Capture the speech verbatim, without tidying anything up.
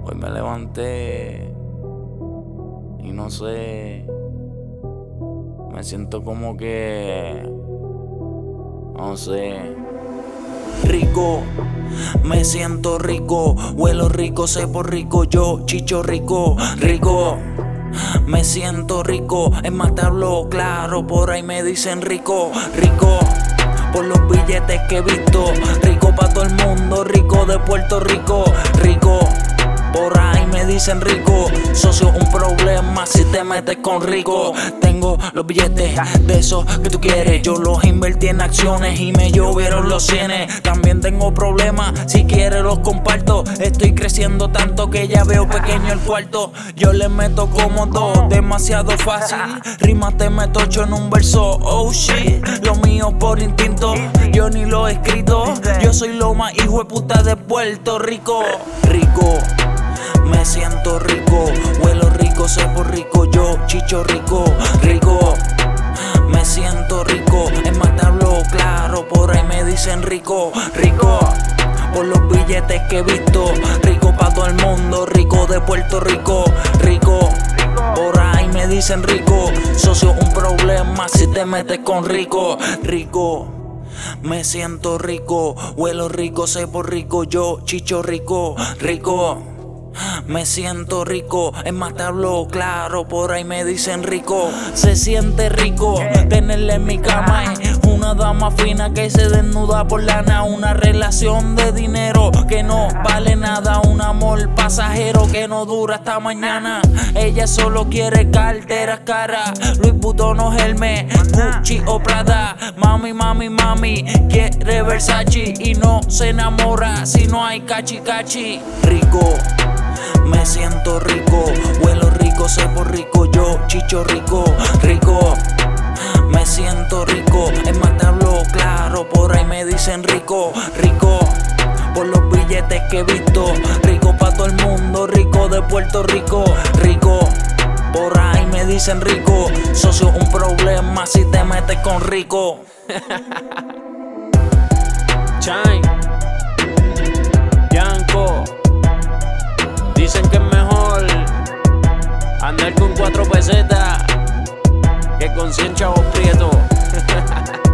Hoy me levanté y no sé, me siento como que, no sé, rico, me siento rico, huelo rico, sepo rico, yo chicho rico, rico. Me siento rico, es más te hablo claro, por ahí me dicen rico, rico. Por los billetes que he visto, rico pa' todo el mundo, rico de Puerto Rico, rico. Por ahí me dicen rico, socio, un problema si te metes con rico. Tengo los billetes de esos que tú quieres, yo los invertí en acciones y me llovieron los cienes. También tengo problemas, si quieres los comparto. Estoy creciendo tanto que ya veo pequeño el cuarto. Yo le meto como dos, demasiado fácil. Rimas te meto ocho en un verso, oh shit. Lo mío por instinto, yo ni lo he escrito. Yo soy lo más hijo de puta de Puerto Rico, rico. Me siento rico, huelo rico, sepo rico, yo chicho rico, rico. Me siento rico, es más te hablo claro, por ahí me dicen rico, rico. Por los billetes que he visto, rico pa' todo el mundo, rico de Puerto Rico, rico. Por ahí me dicen rico, socio, un problema si te metes con rico, rico. Me siento rico, huelo rico, sepo rico, yo chicho rico, rico. Me siento rico, es más te hablo claro, por ahí me dicen rico. Se siente rico tenerla en mi cama, es una dama fina que se desnuda por lana. Una relación de dinero que no vale nada, un amor pasajero que no dura hasta mañana. Ella solo quiere carteras caras, Louis Vuitton o Hermes, Gucci o Prada. Mami, mami, mami, quiere Versace y no se enamora si no hay cachi cachi. Rico. Me siento rico, huelo rico, sepo rico, yo chicho rico, rico. Me siento rico, es más te hablo claro, por ahí me dicen rico, rico. Por los billetes que he visto, rico pa' todo el mundo, rico de Puerto Rico, rico. Por ahí me dicen rico, socio, un problema si te metes con rico. Chai, Yanko. Dicen que es mejor andar con cuatro pesetas que con cien chavos prietos.